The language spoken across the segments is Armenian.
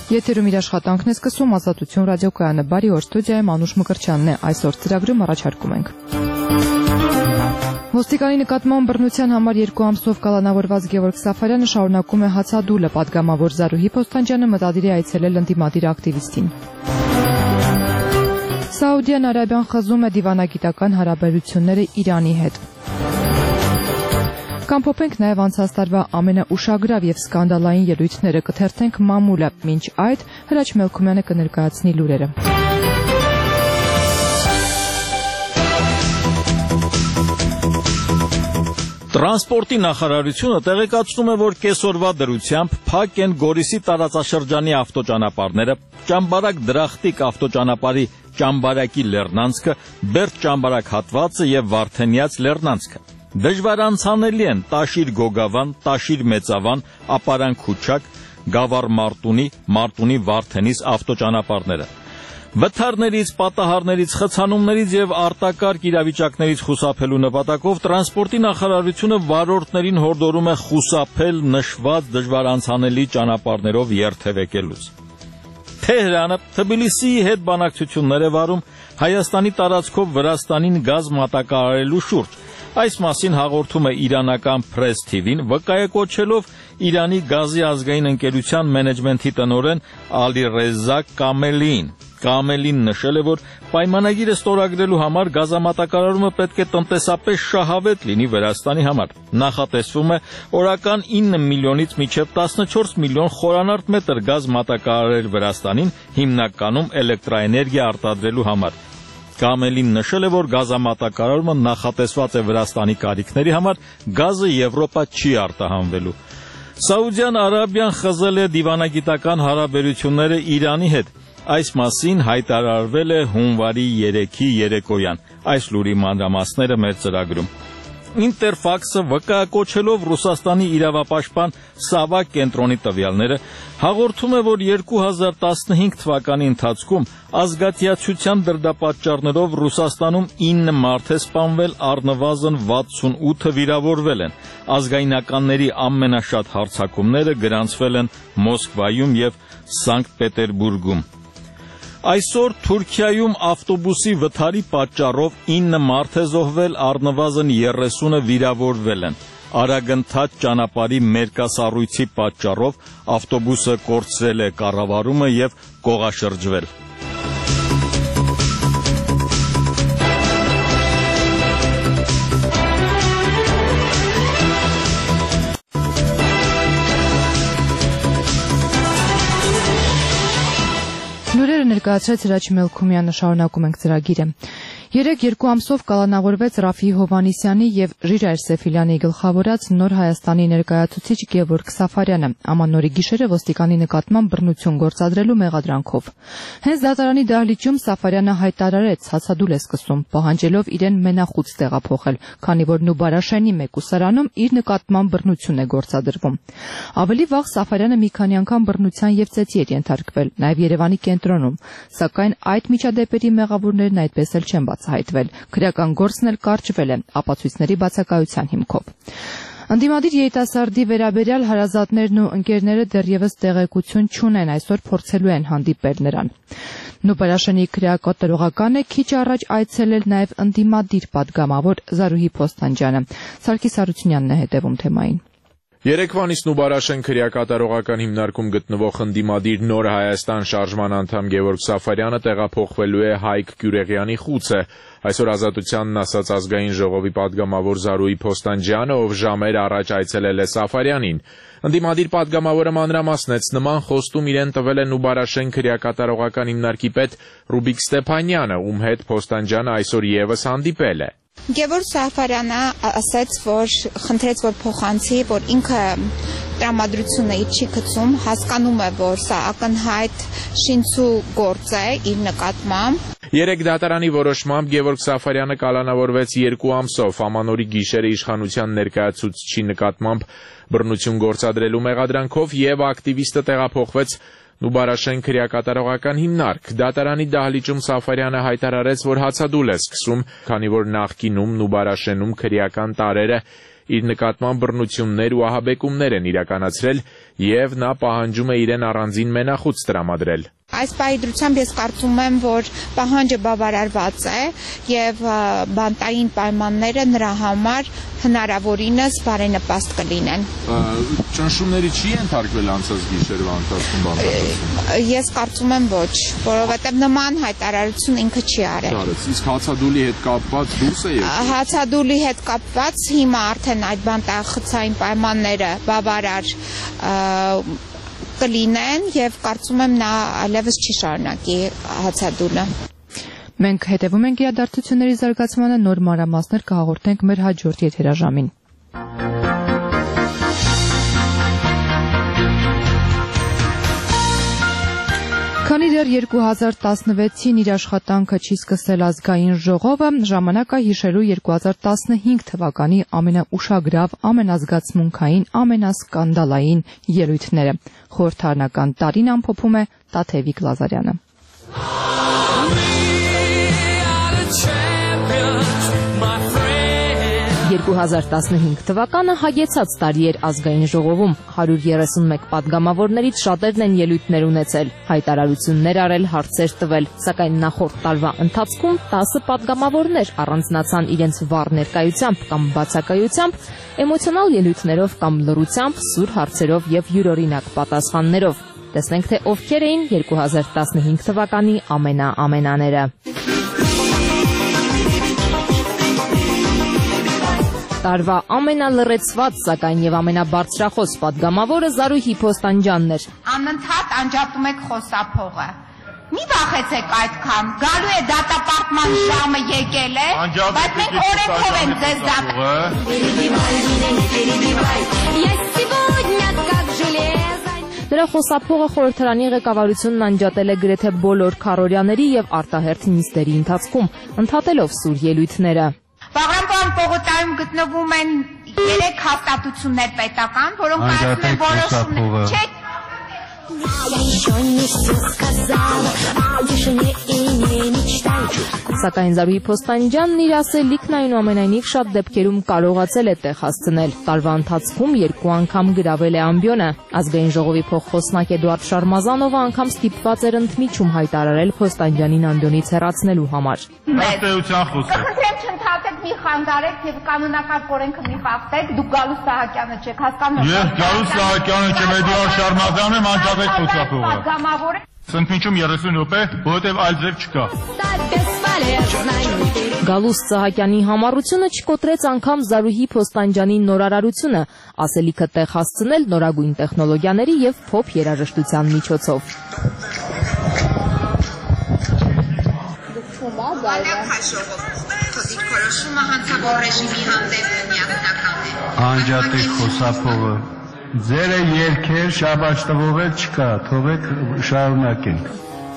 Եթերում իր աշխատանքն է սկսում Ազատություն ռադիոկայանը։ Բարի օր, ստուդիայում Անուշ Մկրտչյանն է։ Այսօր ծրագրում առաջարկում ենք. Ոստիկանի նկատմամբ բռնության համար 2 ամսով կալանավորված Գևորգ Սաֆարյանը շարունակում է հացադուլը, պատգամավոր Զարուհի Փոստանջյանը մտադիր է այցելել ընդդիմադիր ակտիվիստին։ Սաուդյան Արաբիան խզում է դիվանագիտական հարաբերությունները Իրանի հետ։ Կամփոփենք նաև անցած տարվա ամենաուշագրավ եւ սկանդալային ելույթները, կթերթենք մամուլը, մինչ այդ Հրաչ Մելքումյանը կներկայացնի լուրերը։ Տրանսպորտի նախարարությունը տեղեկացնում է, որ կեսօրվա դրությամբ փակ են Գորիսի տարածաշրջանի ավտոճանապարհները, Ճամբարակ Դրախտիկ ավտոճանապարհի Ճամբարակի Լեռնանցքը, Բերդ Ճամբարակ հատվածը եւ Վարդենյաց Լեռնանցքը։ Դժվար անցանելի են Տաշիր Գոգավան, Տաշիր Մեծավան, Ապարան Քուչակ, Գավառ Մարտունի, Մարտունի Վարդենիս ավտոճանապարհները։ Վթարներից, պատահարներից, խցանումներից եւ արտակարգ իրավիճակներից խուսափելու նպատակով տրանսպորտի նախարարությունը վարորդներին հորդորում է խուսափել նշված դժվար անցանելի ճանապարհներով երթևեկելուց։ Թեհրանը Թբիլիսիի հետ բանակցություններ է վարում Հայաստանի տարածքով Վրաստանին գազ մատակարարելու շուրջ։ Այս մասին հաղորդում է իրանական Press TV-ն, վկայակոչելով Իրանի գազի ազգային ընկերության մենեջմենթի տնօրեն Ալիրեզա Կամելիին։ Կամելին նշել է, որ պայմանագիրը ստորագրելու համար գազամատակարարումը պետք է տնտեսապես շահավետ լինի Վրաստանի համար։ Նախատեսվում է օրական 9 միլիոնից մինչև 14 միլիոն խորանարդ մետր գազ մատակարարել Վրաստանին, հիմնականում էլեկտրաէներգիա արտադրելու համար։ Կամելին նշել է, որ գազամատակարարումը նախատեսված է Վրաստանի կարիքների համար, գազը Եվրոպա չի արտահանվելու։ Սաուդյան Արաբիան խզել է դիվանագիտական հարաբերությունները Իրանի հետ։ Այս մասին հայտարարվել է հունվարի 3-ի երեկոյան։ Այս լուրի մանրամասները մեր ծրագրում։ Ինտերֆաքսը վկայակոչելով Ռուսաստանի իրավապաշտպան Սավակ կենտրոնի տվյալները հաղորդում է, որ 2015 թվականի ընթացքում ազգատիացության դրդապատճառներով Ռուսաստանում 9 մարդ է սպանվել, առնվազն 68-ը վիրավորվել են։ Ազգայնականների ամենաշատ հարձակումները գրանցվել են Մոսկվայում եւ Սանկտ Պետերբուրգում։ Այսօր Թուրքիայում ավտոբուսի վթարի պատճառով 9 մարդ է զոհվել, առնվազն 30-ը վիրավորվել են։ Արագընթաց ճանապարհի մերկասառույցի պատճառով ավտոբուսը կորցրել է կառավարումը եւ կողաշրջվել։ Լուրերը ներկայացրեց Հրաչ Մելքումյանը, շարունակում ենք ծրագիրը։ 2 ամսով կալանավորվեց Ռաֆի Հովհաննիսյանի եւ Ժիրայր Սեֆիլյանի գլխավորած Նոր Հայաստանի ներկայացուցիչ Գևորգ Սաֆարյանը ամանորի գիշերը ոստիկանի նկատմամբ բռնություն գործադրելու մեղադրանքով։ Հենց դատարանի դահլիճում Սաֆարյանը հայտարարեց հացադուլ է սկսում, պահանջելով իրեն մենախուց տեղափոխել, քանի որ Նուբարաշենի մեկուսարանում իր նկատմամբ բռնություն է գործադրվում։ Ավելի վաղ Սաֆարյանը մի քանի անգամ բռնության եւ ծեծի էր ենթարկվել, նաեւ Երևանի կենտրոնում, սակայն այդ միջադեպերի մեղավորներն այդպես էլ չեն հայտվել, քրեական գործն էլ կարճվել է ապացույցների բացակայության հիմքով։ Ընդդիմադիր երիտասարդի վերաբերյալ հարազատներն ու ընկերները դեռևս տեղեկություն չունեն, այսօր փորձելու են հանդիպել նրան։ Նուբարաշենի քրեակատարողական է քիչ առաջ այցելել նաև ընդդիմադիր պատգամավոր Զարուհի Փոստանջյանը։ Սարգիս Հարությունյանն է հետևում թեմային։ Երեկվանից Նուբարաշեն քրեակատարողական հիմնարկում գտնվող ընդդիմադիր Նոր Հայաստան շարժման անդամ Գևորգ Սաֆարյանը տեղափոխվելու է Հայկ Կյուրեղյանի խուցը։ Այսօր Ազատությանն ասաց ազգային ժողովի պատգամավոր Զարուհի Փոստանջյանը, ով ժամեր առաջ այցելել է Սաֆարյանին։ Ընդդիմադիր պատգամավորը մանրամասնեց, նման խոստում իրեն տվել է Նուբարաշեն քրեակատարողական հիմնարկի պետ Ռուբիկ Ստեփանյանը, ում հետ Փոստանջյանը այսօր եւս հանդիպել է։ Գևորգ Սաֆարյանը ասաց, որ խնդրեց, որ փոխանցի, որ ինքը տրամադրությունը իր չի գցում, հասկանում է, որ սա ակնհայտ շինցու գործ է իր նկատմամբ։ Երեք դատարանի որոշմամբ Գևորգ Սաֆարյանը կալանավորվեց 2 ամսով ամանորի գիշերը իշխանության ներկայացուցչի նկատմամբ բռնություն գործադրելու մեղադրանքով եւ ակտիվիստը տեղափոխվեց Նուբարաշեն քրեակատարողական հիմնարկ։ Դատարանի դահլիճում Սաֆարյանը հայտարարեց, որ հացադուլ է սկսում, քանի որ նախկինում Նուբարաշենում քրեական տարրերը իր նկատմամբ բռնություններ ու ահաբեկումներ են իրականացրել եւ նա պահանջում է իրեն առանձին մենախույս տրամադրել։ Այս պահիդրությամբ ես կարծում եմ, որ պահանջը բավարարված է եւ բանտային պայմանները նրա համար հնարավորինս բարենպաստ կլինեն։ Ճնշումների չի ենթարկվել անցած գիշերվա ընթացքում բանտարկությունը։ Ես կարծում եմ ոչ, որովհետեւ նման հայտարարություն ինքը չի արել։ Իսկ հացադուլի հետ կապված դուրս է եկել։ Հացադուլի հետ կապված հիմա արդեն այդ բանտախցային պայմանները բավարար կլինեն եւ կարծում եմ նա այլևս չի շարունակի հացադուլը։ Մենք հետևում ենք իրադարձությունների զարգացմանը, նոր մանրամասներ կհաղորդենք մեր հաջորդ եթերաժամին։ Քանի դեռ 2016-ին իր աշխատանքը չի սկսել ազգային ժողովը, ժամանակ է հիշելու 2015 թվականի ամենաուշագրավ, ամենազգացմունքային, ամենասկանդալային ելույթները։ Խորհրդարանական տարին ամփոփում է Տաթևիկ Լազարյանը։ 2015 թվականը հագեցած տարի էր ազգային ժողովում, 131 պատգամավորներից շատերն են ելույթներ ունեցել, հայտարարություններ արել, հարցեր տվել, սակայն նախորդ տարվա ընթացքում 10 պատգամավորներ առանձնացան իրենց վառ ներկայությամբ կամ բացակայությամբ, էմոցիոնալ ելույթներով կամ լռությամբ, սուր հարցերով եւ յուրօրինակ պատասխաններով։ Տեսնենք, թե ովքեր էին 2015 թվականի ամենաները։ Տարվա ամենալռեցված, սակայն եւ ամենաբարձրախոս պատգամավորը Զարուհի Փոստանջյանն էր։ Անընդհատ անջատում եք խոսափողը։ Մի վախեցեք այդքան, գալու է դատապարտման ժամը եկել է, բայց մենք օրենքով ենք ձեզ Դրա խոսափողը խորհրդարանի ղեկավարությունն անջատել է գրեթե բոլոր քառօրյաների եւ արտահերթ նիստերի ընթացքում, ընդհատելով սուր ելույթները։ Բաղրամյան պողոտայում գտնվում են 3 հաստատություններ պետական, որոնք կայացնում են որոշումներ։ Չէ՞։ Սակայն Զարուհի Փոստանջյանն իր ասելիքն այնուամենայնիվ շատ դեպքերում կարողացել է տեղ հասցնել։ Տարվա ընթացքում 2 անգամ գրավել է ամբիոնը։ Ազգային ժողովի փոխխոսնակ Էդուարդ Շարմազանովը անգամ ստիպված էր ընդմիջում հայտարարել Փոստանջյանին ամբիոնից հեռացնելու համար։ Ըստեյության խոսք։ Խնդրեմ չընդհատեք, մի խանգարեք եւ կանոնական օրենքը մի խախտեք, դուք Գալուս Սահակյանը չեք հասկանում։ Ես Գալուս Սահակյանը չեմ, Էդուարդ Շարմազանովը անջատեք խոսափողը։ Սնկմիջում 30 րոպե, որովհետև այլ ձև չկա։ Գալուս Սահակյանի համառությունը չկոտրեց անգամ Զարուհի Փոստանջյանի նորարարությունը, ասելիքը տեղ հասցնել նորագույն տեխնոլոգիաների եւ փոփ երաժշտության միջոցով։ Դիտորոշումը հանցավոր ռեժիմի հանդեպ միակնական է։ Անջատեք խոսափողը։ Ձերը երկեր շաբաթ տվող էլ չկա, թողեք շարունակենք։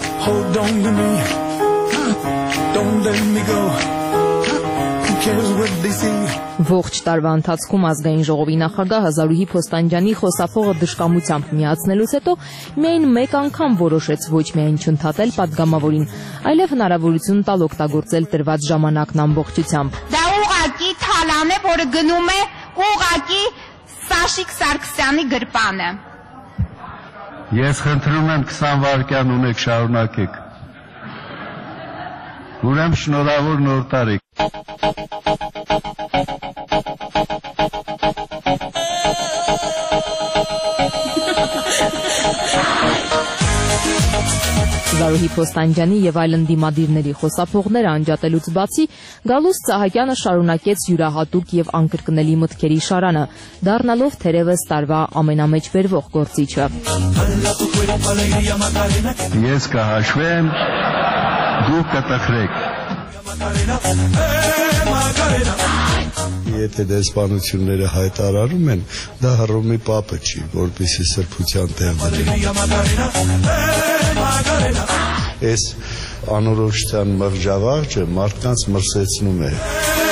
Ողջ տարվա ընթացքում ազգային ժողովի նախագահը Զարուհի Փոստանջյանի խոսափողը դժկամությամբ միացնելուց հետո միայն մեկ անգամ որոշեց ոչ միայն չընդհատել պատգամավորին, այլև հնարավորություն տալ օգտագործել տրված ժամանակն ամբողջությամբ։ Դա ուղղակի թալան է, որը գնում է ուղղակի Սաշիկ Սարգսյանի գրպանը։ Ես խնդրում եմ 20 վայրկյան ունեք, շարունակեք։ Ուրեմն շնորհավոր նոր տարի։ Զարուհի Փոստանջյանի եւ այլ ընդդիմադիրների խոսափողները անջատելուց բացի Գալուս Սահակյանը շարունակեց յուրահատուկ եւ անկրկնելի մտքերի շարանը, դառնալով թերևս տարվա ամենամեջ բերվող գործիչը։ Ես կհաշվեմ, դուք կտխրեք։ Եթե դեսպանությունները հայտարարում են, դա Հռոմի պապը չի, որպեսզի սրբության տեղ դրեն։ Այս անորոշության մղջավաղջը մարդկանց մրսեցնում է։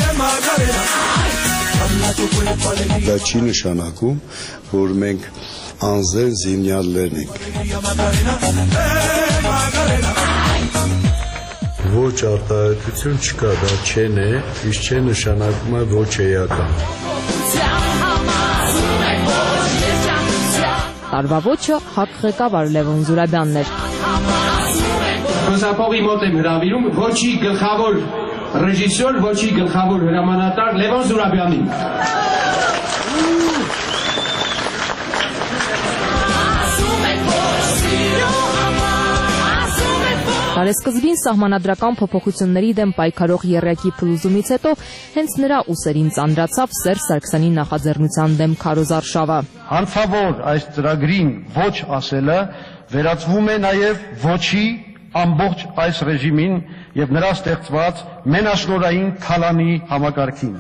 Դա չի նշանակում, որ մենք անձեր զինյալներ ենք։ Ոչ արտահայտություն չկա, դա չեն է, իսկ չէ նշանակում է ոչ էական։ Տարվա ոճը ՀԱԿ ղեկավար Լևոն Զուրաբյանն էր։ Խոսափողի մոտ եմ հրավիրում ոչի գլխավոր ռեժիսոր, ոչի գլխավոր հրամանատար Լևոն Զուրաբյանին։ Տարեսկզբին սահմանադրական փոփոխությունների դեմ պայքարող եռյակի փլուզումից հետո հենց նրա ուսերին ծանրացավ Սերժ Սարգսյանի նախաձեռնության դեմ քարոզարշավը։ Հարցավոր այս ծրագրին ոչ ասելը վերածվում է նաև ոչի ամբողջ այս ռեժիմին եւ նրա ստեղծված մենաշնորհային թալանի համակարգին։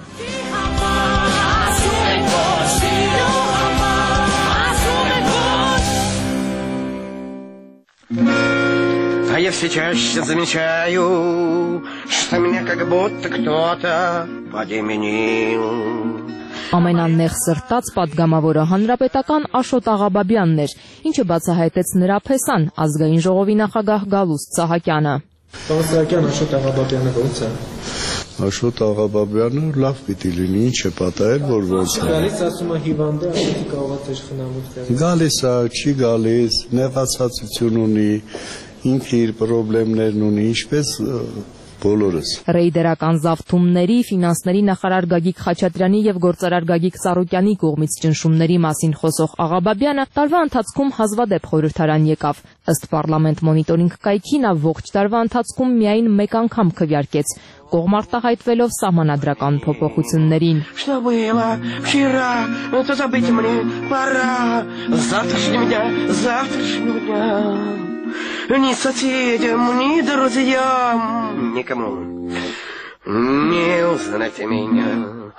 А я все чаще замечаю, что меня как будто кто-то подеменил. Ամենանեղ սրտած պատգամավորը հանրապետական Աշոտ Աղաբաբյանն էր, ինչը բացահայտեց նրա փեսան ազգային ժողովի նախագահ Գալուստ Սահակյանը։ Պարոն Աշոտ Աղաբաբյանը ո՞նց է։ Աշոտ Աղաբաբյանը լավ պիտի լինի, ինչ է պատահել, որ ոնց է։ Գալիս ասում է հիվանդ է, ասեցի կարող է խնամուց դեռ։ Գալիս է, չի գալիս, նեղացածություն ունի, ինքը իր խնդիրներն ունի, ինչպես բոլորս։ Ռեյդերական զավթումների, ֆինանսների նախարար Գագիկ Խաչատրյանի եւ գործարար Գագիկ Ծառուկյանի կողմից ճնշումների մասին խոսող Աղաբաբյանը տարվա ընթացքում հազվադեպ խորհրդարան եկավ։ Ըստ Պարլամենտ մոնիտորինգ կայքի նա ողջ տարվա ընթացքում միայն մեկ անգամ քվեարկեց, կողմ արտահայտվելով սահմանադրական փոփոխություններին։ Что было вчера, то забыть мне пора. Завтрашнего дня. Ни соседям, ни друзьям, никому не узнать меня.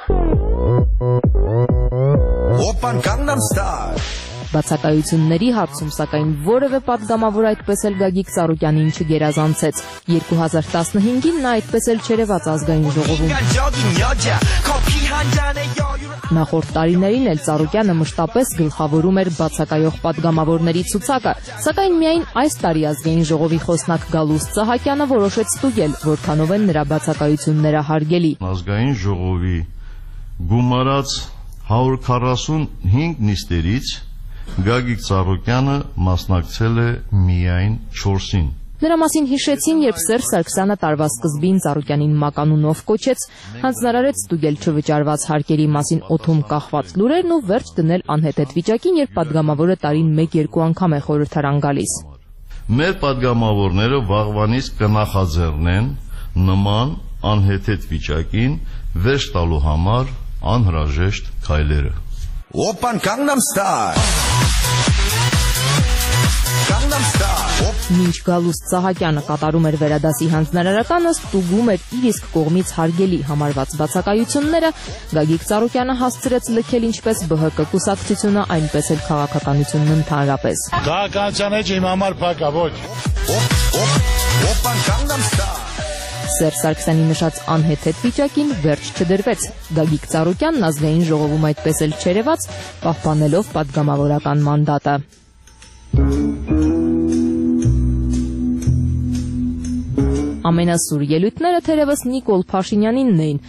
Опан Gangnam Style. Բացակայությունների հարցում սակայն որևէ պատգամավոր այդպես էլ Գագիկ Ծառուկյանին չգերազանցեց։ 2015-ին նա այդպես էլ չերևաց ազգային ժողովում։ Նախորդ տարիներին էլ Ծառուկյանը մշտապես գլխավորում էր բացակայող պատգամավորների ցուցակը, սակայն միայն այս տարի ազգային ժողովի խոսնակ Գալուստ Սահակյանը որոշեց ստուգել, որքանով են նրա բացակայությունները հարգելի։ Ազգային ժողովի գումարած 145 նիստերից Գագիկ Ծառուկյանը մասնակցել է միայն 4-ին։ Նրա մասին հիշեցին, երբ Սերժ Սարգսյանը տարվա սկզբին Ծառուկյանին մականունով կոչեց, հանձնարարեց ստուգել չվճարված հարկերի մասին օդում կախված լուրերն ու վերջ դնել անհեթեթ վիճակին, երբ պատգամավորը տարին 1-2 անգամ է խորհրդարան գալիս։ Մեր պատգամավորները վաղվանից կնախաձեռնեն նման անհեթեթ վիճակին վերջ տալու համար անհրաժեշտ քայլերը։ Опан Gangnam Style. Gangnam Style. Մինչ Գալուստ Սահակյանը կատարում էր վերադասի հանձնարարականը, ստուգում էր իր իսկ կողմից հարգելի համարված բացակայությունները, Գագիկ Ծառուկյանը հասցրեց լքել ինչպես ԲՀԿ կուսակցությունը, այնպես էլ քաղաքականությունն ընդհանրապես։ Քաղաքականության մեջ իմ համար փակ է, ոչ։ Опан Gangnam Style. Սերժ Սարգսյանի նշած անհեթեթ վիճակին վերջ չդրվեց։ Գագիկ Ծառուկյանն ազգային ժողովում այդպես էլ չերևաց, պահպանելով պատգամավորական մանդատը։ Ամենասուր ելույթները թերևս Նիկոլ Փաշինյանինն էին։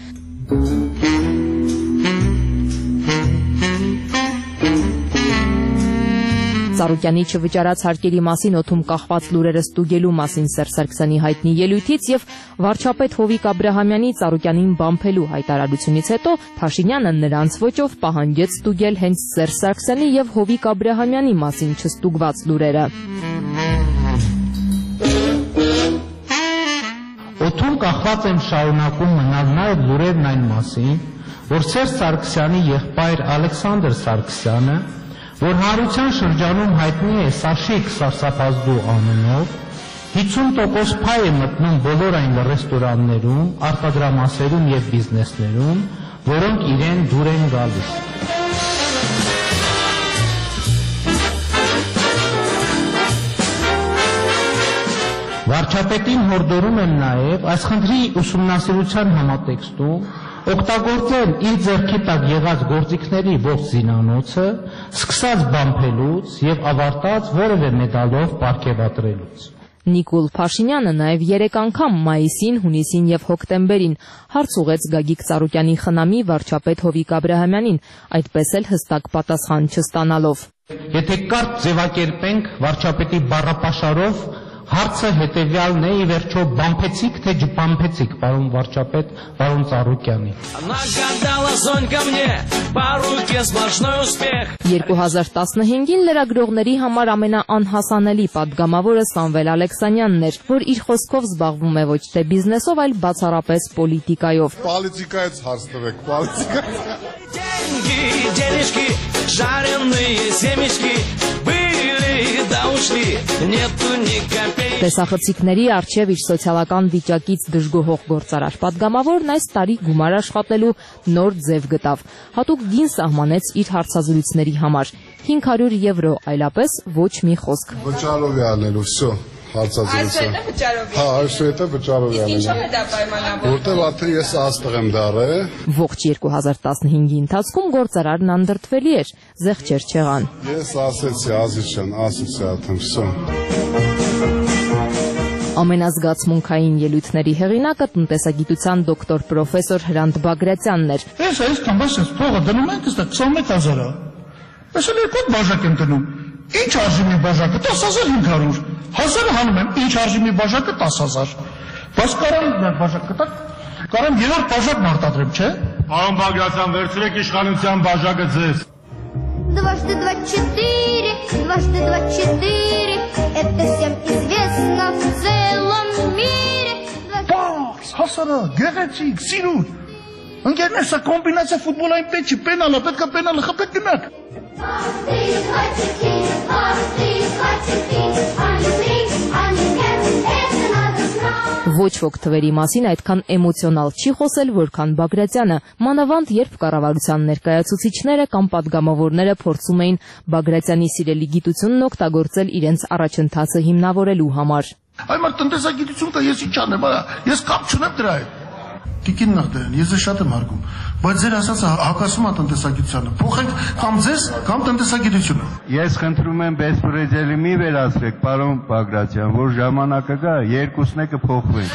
Ծառուկյանի չվճարած հարկերի մասին օդում կախված լուրերը ստուգելու մասին Սերժ Սարգսյանի հայտնի ելույթից եւ վարչապետ Հովիկ Աբրահամյանի Ծառուկյանին բամփելու հայտարարությունից հետո Փաշինյանը նրանց ոճով պահանջեց ստուգել հենց Սերժ Սարգսյանի եւ Հովիկ Աբրահամյանի մասին չստուգված լուրերը։ Օդում կախված եմ շարունակում մնալ նաեւ լուրերն այն մասին, որ Սերժ Սարգսյանի եղբայր Ալեքսանդր Սարգսյանը, որ հանրության շրջանում հայտնի է Սաշիկ Սարսափազդու անունով, 50% փայ է մտնում բոլոր այն ռեստորաններում, արտադրամասերում եւ բիզնեսներում, որոնք իրեն դուր են գալիս։ Վարչապետին հորդորում եմ նաև այս խնդրի ուսումնասիրության համատեքստում օգտագործել իր ձեռքի տակ եղած գործիքների ողջ զինանոցը, սկսած բամփելուց եւ ավարտած որևէ մեդալով պարգևատրելուց։ Նիկոլ Փաշինյանը նաև 3 անգամ մայիսին, հունիսին եւ հոկտեմբերին հարց ուղեց Գագիկ Ծառուկյանի խնամի վարչապետ Հովիկ Աբրահամյանին, այդպես էլ հստակ պատասխան չստանալով։ Եթե կարճ ձևակերպենք վարչապետի բառապաշարով, հարցը հետևյալն է, ի վերջո բամփեցիք թե չբամփեցիք, պարոն վարչապետ, պարոն Ծառուկյանի։ 2015-ին լրագրողների համար ամենաանհասանելի պատգամավորը Սամվել Ալեքսանյանն էր, որ իր խոսքով զբաղվում է ոչ թե բիզնեսով, այլ բացառապես պոլիտիկայով։ Պոլիտիկայից հարց տվեք, Տեսախցիկների առջև իր սոցիալական վիճակից դժգոհող գործարար պատգամավորն այս տարի գումար աշխատելու նոր ձև գտավ։ Հատուկ գին սահմանեց իր հարցազրույցների համար 500 եվրո, այլապես ոչ մի խոսք։ Վճարով է անելու, всё, հարցազրույցը։ Հա, այսուհետը վճարով է անելու։ Որտեղ արդեն ես աստղ եմ դառել։ Ողջ 2015-ի ընթացքում գործարարն անդրդվելի էր, զեղչեր չեղան։ Ես ասեցի, Ազիզյան, ասեցի արդեն, всё։ Ամենազգացմունքային ելույթների հեղինակը տնտեսագիտության դոկտոր պրոֆեսոր Հրանտ Բագրատյանն էր։ Ես փողը դնում ենք, ըստ 21000-ը։ Ես էլ երկու բաժակ եմ դնում։ Ինչ արժի մի բաժակը 10500։ 1000-ը հանում եմ, ինչ արժի մի բաժակը 10000։ Բայց կարամ բաժակ կտակ, կարամ երրորդ բաժակն արտադրեմ, չէ՞։ Պարոն Բագրատյան, վերցրեք իշխանության բաժակը ձեզ։ Дважды 24, дважды 24, это 7 известно в целом мире. Պարս, հասարը, գեղեցիկ, սիրուտ։ Ընկերներ, սա կոմբինացիա ֆուտբոլային պետք չի, պենալը, պետք է պենալը խփեք գնաք։ Ոչ ոք թվերի մասին այդքան էմոցիոնալ չի խոսել, որքան Բագրատյանը, մանավանդ երբ կառավարության ներկայացուցիչները կամ պատգամավորները փորձում էին Բագրատյանի սիրելի գիտությունն օգտագործել իրենց առաջընթացը հիմնավորելու համար։ Այ մարդ տնտեսագիտություն կա, ես ինչ անեմ, ես կապ չունեմ դրա հետ։ Տիկին Նաղդարյան, ես ձեզ շատ եմ հարգում, բայց ձեր ասածը հակասում է տնտեսագիտությանը։ Փոխենք կամ ձեզ, կամ տնտեսագիտությունը։ Ես խնդրում եմ բեսպրեդելի մի վերացրեք, պարոն Բագրատյան, որ ժամանակը գա, երկուսն է կփոխվեն։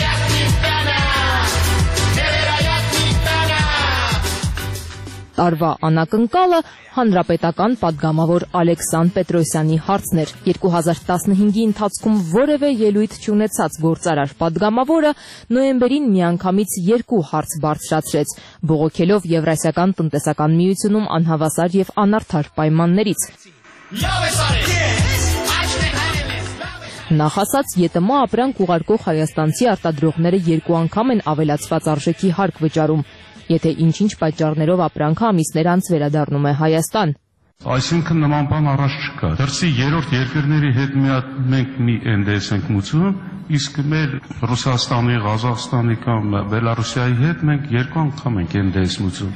Տարվա անակնկալը հանրապետական պատգամավոր Ալեքսան Պետրոսյանի հարցն էր։ 2015-ի ընթացքում որևէ ելույթ չունեցած գործարար պատգամավորը նոյեմբերին միանգամից 2 հարց բարձրացրեց, բողոքելով Եվրասիական տնտեսական միությունում անհավասար եւ անարդար պայմաններից։ Նախ ասած, ԵՏՄ ապրանք ուղարկող հայաստանցի արտադրողները 2 անգամ են ավելացված արժեքի հարկ վճարում, եթե ինչ-ինչ պատճառներով ապրանքը ամիսներ անց վերադառնում է Հայաստան։ Այսինքն նման բան առաջ չկա։ Դրսի երրորդ երկրների հետ մենք մի NDS ենք մուծում, իսկ մեր Ռուսաստանի, Ղազախստանի կամ Բելարուսիայի հետ մենք 2 անգամ ենք NDS մուծում։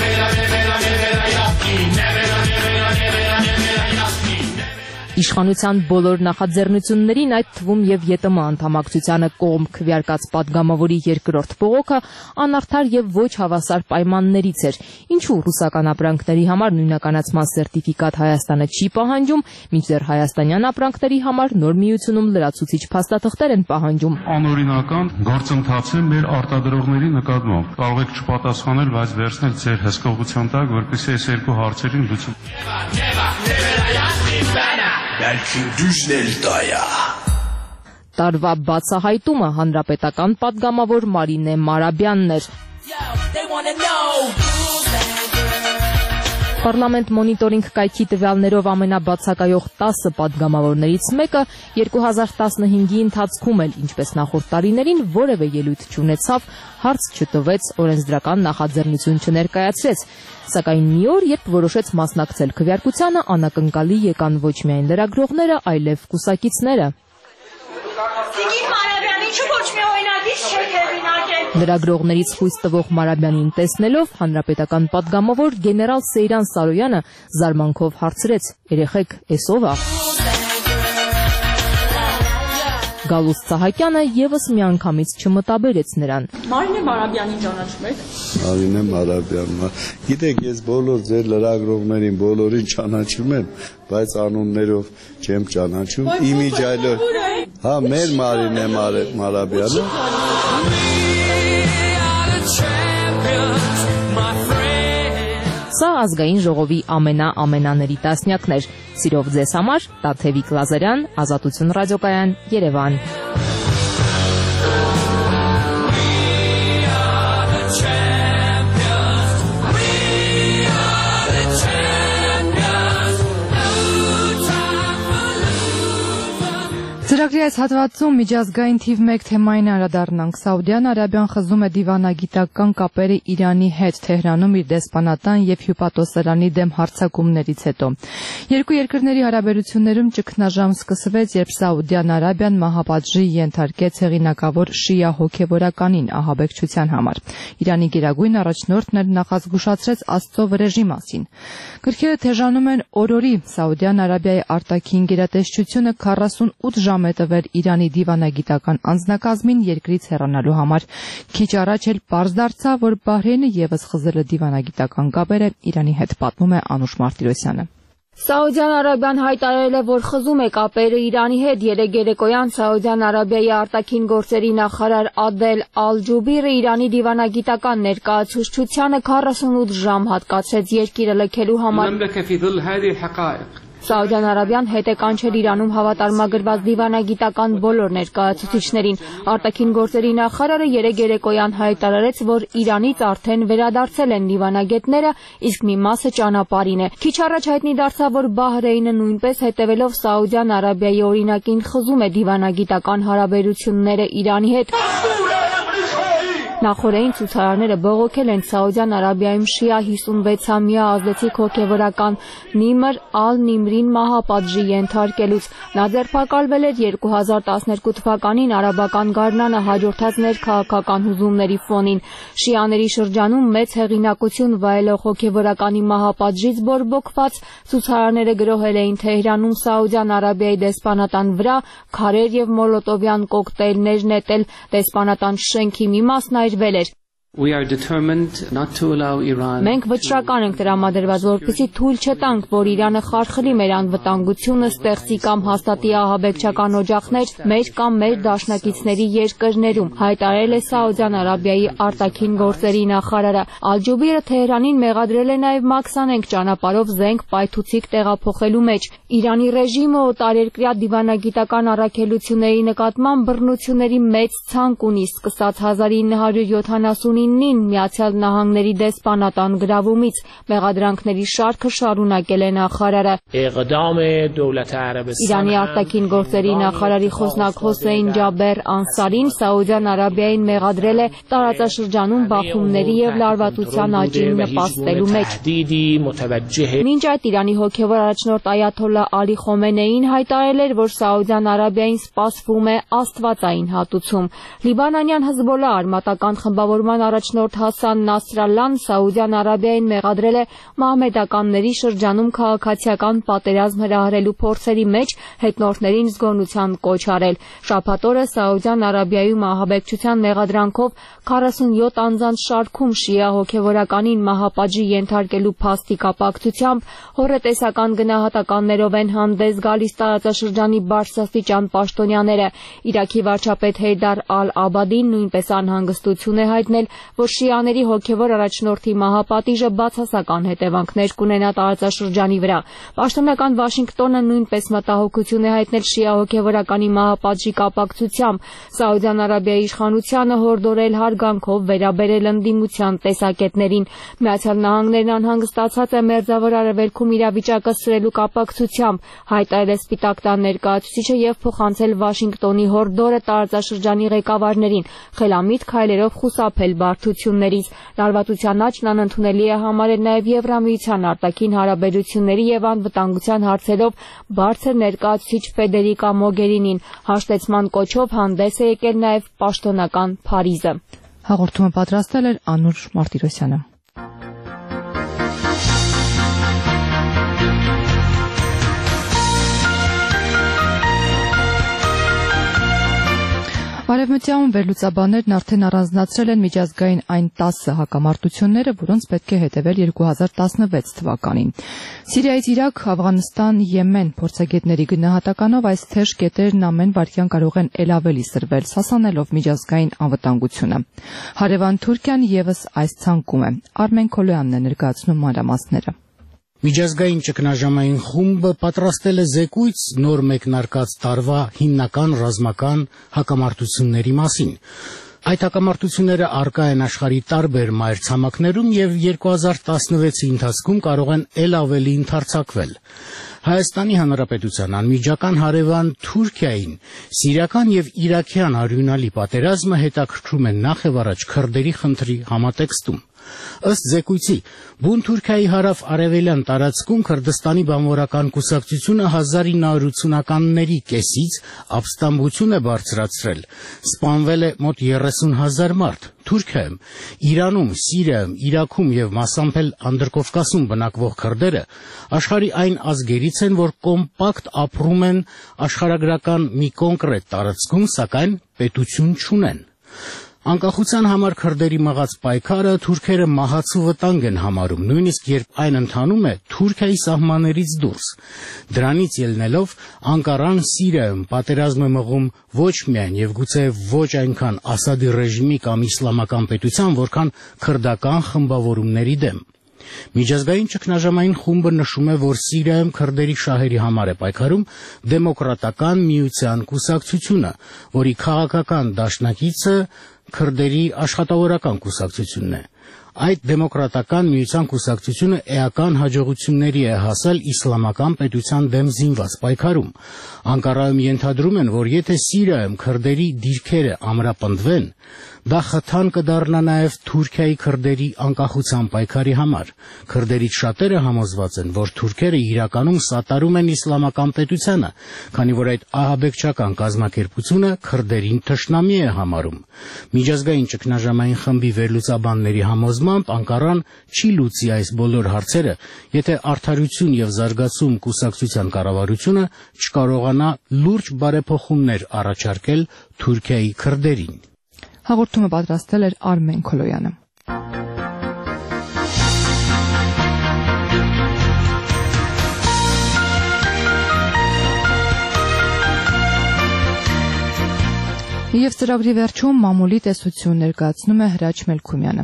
Իշխանության բոլոր նախաձեռնություններին, այդ թվում եւ ԵՏՄ անդամակցությանը կողմ քվեարկած պատգամավորի երկրորդ բողոքը անարդար եւ ոչ հավասար պայմաններից էր, ինչու ռուսական ապրանքների համար նույնականացման սերտիֆիկատ Հայաստանը չի պահանջում, մինչդեռ հայաստանյան ապրանքների համար նոր միությունում լրացուցիչ փաստաթղթեր են պահանջում։ Անօրինական գործընթաց է մեր արտադրողների նկատմամբ։ Կարող եք չպատասխանել, բայց վերցնել ձեր հսկողության տակ, որպեսզի այս երկու հարցերին լուծում։ Belki düzler daya. Տարվա բացահայտումը հանրապետական պատգամավոր Մարինե Մարաբյանն էր։ Պարլամենտ մոնիտորինգ կայքի տվյալներով ամենաբացակայող 10 պատգամավորներից մեկը 2015-ի ընթացքում էլ, ինչպես նախորդ տարիներին, որևէ ելույթ չունեցավ, հարց չտվեց, օրենսդրական նախաձեռնություն չներկայացրեց, սակայն մի օր, երբ որոշեց մասնակցել քվեարկությանը, անակնկալի եկան ոչ միայն լրագրողները, այլև կուսակիցները։ Լրագրողներից խույս տվող Մարաբյանին տեսնելով հանրապետական պատգամավոր գեներալ Սեյրան Սարոյանը զարմանքով հարցրեց. «Երեխեք, էս ով է»։ Գալուստ Սահակյանը եւս միանգամից չմտաբերեց նրան։ Մարինե Մարաբյանին ճանաչում եք։ Մարինե Մարաբյանն։ Գիտեք, ես բոլոր ձեր լրագրողներին բոլորին ճանաչում եմ, բայց անուններով չեմ ճանաչում։ Իմիջայլով։ Հա, մեր Մարինե Մարաբյանը։ Սա ազգային ժողովի ամենաների տասնյակն էր։ Սիրով ձեզ համար Տաթևիկ Լազարյան, Ազատություն ռադիոկայան, Երևան։ Ծրագրի այս հատվածում միջազգային թիվ 1 թեմային անդրադառնանք։ Սաուդյան Արաբիան խզում է դիվանագիտական կապերը Իրանի հետ Թեհրանում իր դեսպանատան եւ հյուպատոսարանի դեմ հարձակումներից հետո։ Երկու երկրների հարաբերություններում ճգնաժամ սկսվեց, երբ Սաուդյան Արաբիան մահապատժի ենթարկեց հեղինակավոր շիա հոգևորականին ահաբեկչության համար։ Իրանի գերագույն առաջնորդն էլ նախազգուշացրեց Աստծո վրեժի մասին։ Գրքերը թեժանում են օրորի Սաուդյան Արաբիայի արտաքին գերատեսչությունը 48 ժամ է տվել Իրանի դիվանագիտական անձնակազմին երկրից հեռանալու համար։ Քիչ առաջ էլ պարզ դարձավ, որ Բահրեյնը եւս խզել է դիվանագիտական կապերը Իրանի հետ, պատմում է Անուշ Մարտիրոսյանը։ Սաուդյան Արաբիան հայտարարել է, որ խզում է կապերը Իրանի հետ։ Երեկ երեկոյան Սաուդյան Արաբիայի արտաքին գործերի նախարար Ադել Ալ-Ջուբիրը Իրանի դիվանագիտական ներկայացուցչությանը 48 ժամ հատկացրեց երկիրը լքելու համար։ Սաուդյան Արաբիան հետ է կանչել Իրանում հավատարմագրված դիվանագիտական բոլոր ներկայացուցիչներին։ Արտաքին գործերի նախարարը երեկ երեկոյան հայտարարեց, որ Իրանից արդեն վերադարձել են դիվանագետները, իսկ մի մասը ճանապարհին է։ Քիչ առաջ հայտնի դարձավ, որ Բահրեյնը նույնպես հետևելով Սաուդյան Արաբիայի օրինակին խզում է դիվանագիտական հարաբերությունները Իրանի հետ։ Նախորդային ցուցարարները բողոքել են Սաուդյան Արաբիայում շիա 56-ամյա ազդեցիկ հոգևորական Նիմր Ալ-Նիմրին մահապատժի ենթարկելուց։ Նա ձերբակալվել էր 2012 թվականին արաբական գարնանը հաջորդած ներքաղաքական հուզումների ֆոնին։ Շիաների շրջանում մեծ հեղինակություն վայելող հոգևորականի մահապատժից բորբոքված ցուցարարները գրոհել էին Թեհրանում Սաուդյան Արաբիայի դեսպանատան վրա, քարեր եւ մոլոտովյան կոկտեյլներ նետել, դեսպանատան շենքի մի մասն այրվել էր։ Մենք վճռական ենք տրամադրված, որպեսզի թույլ չտանք, որ Իրանը խարխլի մեր անվտանգությունը, ստեղծի կամ հաստատի ահաբեկչական օջախներ մեր կամ մեր դաշնակիցների երկրներում, հայտարարել է Սաուդյան Արաբիայի արտաքին գործերի նախարարը։ Ալ-Ջուբիրը Թեհրանին մեղադրել է նաև մաքսանենգ ճանապարհով զենք պայթուցիկ տեղափոխելու մեջ։ Իրանի ռեժիմը օտարերկրյա դիվանագիտական առաքելությունների նկատմամբ բռնությունների մեծ ցանկ ունի, սկսած 1970 Միացյալ Նահանգների դեսպանատան գրավումից մեղադրանքների շարքը շարունակել է նախարարը։ Իրանի արտաքին գործերի նախարարի խոսնակ Հոսեյն Ջաբեր Անսարին Սաուդյան Արաբիային մեղադրել է տարածաշրջանում բախումների եւ լարվածության աճին նպաստելու մեջ։ Մինչ այդ Իրանի հոգևոր առաջնորդ Այաթոլլա Ալի Խոմենեին հայտարարել էր, որ Սաուդյան Արաբիային սպասվում է աստվածային հատուցում։ Լիբանանյան Հզբոլլա արմատական խմբավորման առաջնորդ Հասան Նասրալլան Սաուդյան Արաբիային մեղադրել է մահմեդականների շրջանում քաղաքացիական պատերազմ հրահրելու փորձերի մեջ հետնորդներին զգոնության կոչ արել։ Շաբաթ օրը Սաուդյան Արաբիայում ահաբեկչության մեղադրանքով 47 անձանց շարքում շիա հոգևորականին մահապատժի ենթարկելու փաստի կապակցությամբ հոռետեսական գնահատականներով են հանդես գալիս տարածաշրջանի բարձրաստիճան պաշտոնյաները։ Իրաքի վարչապետ Հեյդար Ալ-Աբադին նույնպես անհանգստություն է հայտնել, որ շիաների հոգևոր առաջնորդի մահապատիժը բացասական հետևանքներ կունենա տարածաշրջանի վրա։ Պաշտոնական Վաշինգտոնը նույնպես մտահոգություն է հայտնել շիա հոգևորականի մահապատժի կապակցությամբ։ Սաուդյան Արաբիայի իշխանությանը հորդորել հարգանքով վերաբերել ընդդիմության տեսակետներին։ Միացյալ Նահանգներն անհանգստացած է Մերձավոր Արևելքում իրավիճակը սրելու կապակցությամբ, հայտարարել է Սպիտակ տան ներկայացուցիչը եւ փոխանցել Վաշինգտոնի հորդորը տարածաշրջանի ղեկավարներին խելամիտ քայլերով խուսափել բարդություններից։ Լարվածության աճն անընդունելի է համարել նաև Եվրամիության արտաքին հարաբերությունների եւ անվտանգության հարցերով բարձր ներկայացուցիչ Ֆեդերիկա Մոգերինին։ Հաշտեցման կոչով հանդես է եկել նաև պաշտոնական Փարիզը։ Հաղորդումը պատրաստել էր Անուշ Մարտիրոսյանը։ Բարև Արևմտյան վերլուծաբաններն արդեն առանձնացրել են միջազգային այն 10 հակամարտությունները, որոնց պետք է հետևել 2016 թվականին։ Սիրիայից Իրաք, Աֆղանստան, Եմեն փորձագետների գնահատականով այս թեժ կետերն ամեն վայրկյան կարող են ել ավելի սրվել, սասանելով միջազգային անվտանգությունը։ Հարևան Թուրքիան եւս այս ցանկում է։ Արմեն Քոլոյանն է ներկայացնում մանրամասները։ Միջազգային ճգնաժամային խումբը պատրաստել է զեկույց նոր մեկնարկած տարվա հիմնական ռազմական հակամարտությունների մասին։ Այդ հակամարտությունները առկա են աշխարհի տարբեր մայրցամաքներում եւ 2016-ի ընթացքում կարող են ել ավելի ընդարձակվել։ Հայաստանի Հանրապետության անմիջական հարևան Թուրքիային սիրիական եւ իրաքյան արյունալի պատերազմը հետաքրքրում է նախ եւ առաջ քրդերի խնդրի համատեքստում։ Ըստ զեկույցի, բուն Թուրքիայի հարավ-արևելյան տարածքում Քրդստանի բանվորական կուսակցությունը 1980-ականների կեսից ապստամբություն է բարձրացրել, սպանվել է մոտ 30,000 մարդ։ Թուրքիայում, Իրանում, Սիրիայում, Իրաքում եւ մասամբ էլ Անդրկովկասում բնակվող քրդերը աշխարհի այն ազգերից են, որ կոմպակտ ապրում են աշխարհագրական մի կոնկրետ տարածքում, սակայն պետություն չունեն։ Անկախության համար քրդերի մղած պայքարը թուրքերը մահացու վտանգ են համարում, նույնիսկ երբ այն ընթանում է Թուրքիայի սահմաններից դուրս։ Դրանից ելնելով Անկարան Սիրիայում պատերազմ է մղում ոչ միայն եւ գուցե ոչ այնքան Ասադի ռեժիմի կամ իսլամական պետության, որքան քրդական խմբավորումների դեմ։ Միջազգային ճգնաժամային խումբը նշում է, որ Սիրիայում քրդերի շահերի համար է պայքարում դեմոկրատական միության կուսակցությունը, որի քաղաքական դաշնակիցը քրդերի աշխատավորական կուսակցությունն է։ Այդ դեմոկրատական միության կուսակցությունը էական հաջողությունների է հասել իսլամական պետության դեմ զինված պայքարում։ Անկարայում ենթադրում են, որ եթե Սիրիայում քրդերի դիրքերը ամրապնդվեն, դա խթան կդառնա նաև Թուրքիայի քրդերի անկախության պայքարի համար։ Քրդերից շատերը համոզված են, որ թուրքերը իրականում սատարում են իսլամական պետությանը, քանի որ այդ ահաբեկչական կազմակերպությունը քրդերին թշնամի է համարում։ Միջազգային ճգնաժամային խմբի վերլուծաբանների համոզմամբ Անկարան չի լուծի այս բոլոր հարցերը, եթե Արդարություն եւ զարգացում կուսակցության կառավարությունը չկարողանա լուրջ բարեփոխումներ առաջարկել Թուրքիայի քրդերին։ Հաղորդումը պատրաստել էր Արմեն Քոլոյանը։ Եվ ծրագրի վերջում մամուլի տեսություն ներկայացնում է Հրաչ Մելքումյանը։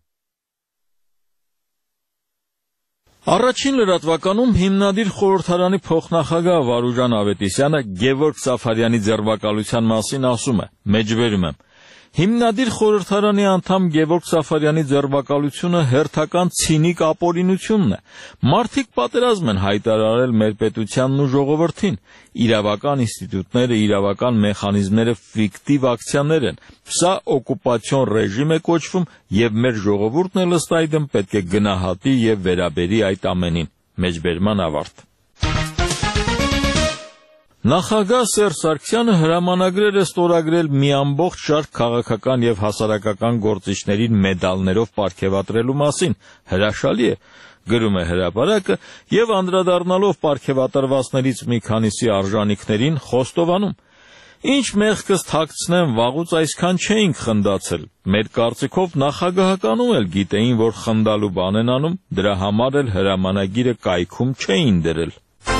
Առաջին լրատվականում հիմնադիր խորհրդարանի փոխնախագահ Վարուժան Ավետիսյանը Գևորգ Սաֆարյանի ձերբակալության մասին ասում է. մեջբերում եմ. Հիմնադիր խորհրդարանի անդամ Գևորգ Սաֆարյանի ձերբակալությունը հերթական ցինիկ ապօրինությունն է։ Մարդիկ պատերազմ են հայտարարել մեր պետությանն ու ժողովրդին։ Իրավական ինստիտուտները, իրավական մեխանիզմները ֆիկտիվ ակցիաներ են։ Սա օկուպացիոն ռեժիմ է կոչվում եւ մեր ժողովուրդն էլ ըստ այդմ պետք է գնահատի եւ վերաբերի այդ ամենին։ Մեջբերման ավարտ։ Նախագահ Սերժ Սարգսյանը հրամանագրեր է ստորագրել մի ամբողջ շարք քաղաքական եւ հասարակական գործիչներին մեդալներով պարգևատրելու մասին։ Հրաշալի է, գրում է հրապարակը եւ անդրադառնալով պարգևատրվածներից մի քանիսի արժանինքներին խոստովանում. Ինչ մեղքս թաքցնեմ, վաղուց այսքան չէինք խնդացել։ Մեր կարծիքով նախագահականում էլ գիտեին, որ խնդալու բան են անում, դրա համար էլ հրամանագիրը կայքում չէին դրել։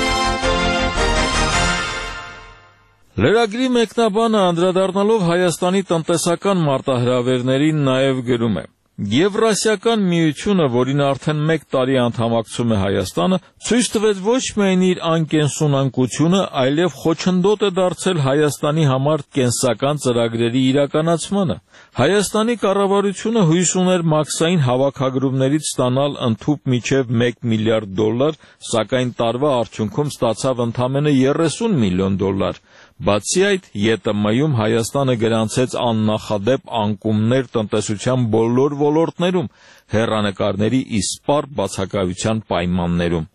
Լրագրի մեկնաբանը անդրադառնալով Հայաստանի տնտեսական մարտահրավերներին նաև գրում է. Եվրասիական միությունը, որին արդեն 1 տարի անդամակցում է Հայաստանը, ցույց տվեց ոչ միայն իր անկենսունակությունը, այլև խոչընդոտ է դարձել Հայաստանի համար կենսական ծրագրերի իրականացմանը։ Հայաստանի կառավարությունը հույս ուներ մաքսային հավաքագրումներից ստանալ ընդհուպ մինչև $1 միլիարդ, սակայն տարվա արդյունքում ստացավ ընդամենը $30 միլիոն։ Բացի այդ, ԵՏՄ-ում Հայաստանը գրանցեց աննախադեպ անկումներ տնտեսության բոլոր ոլորտներում, հեռանկարների իսպառ բացակայության պայմաններում։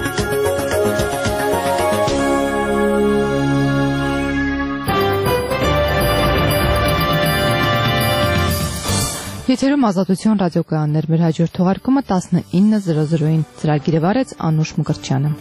Եթերում Ազատություն ռադիոկայաններ, մեր հաջորդ թողարկումը 19:00-ին ծրագիրը վարեց Անուշ Մկրտչյանը։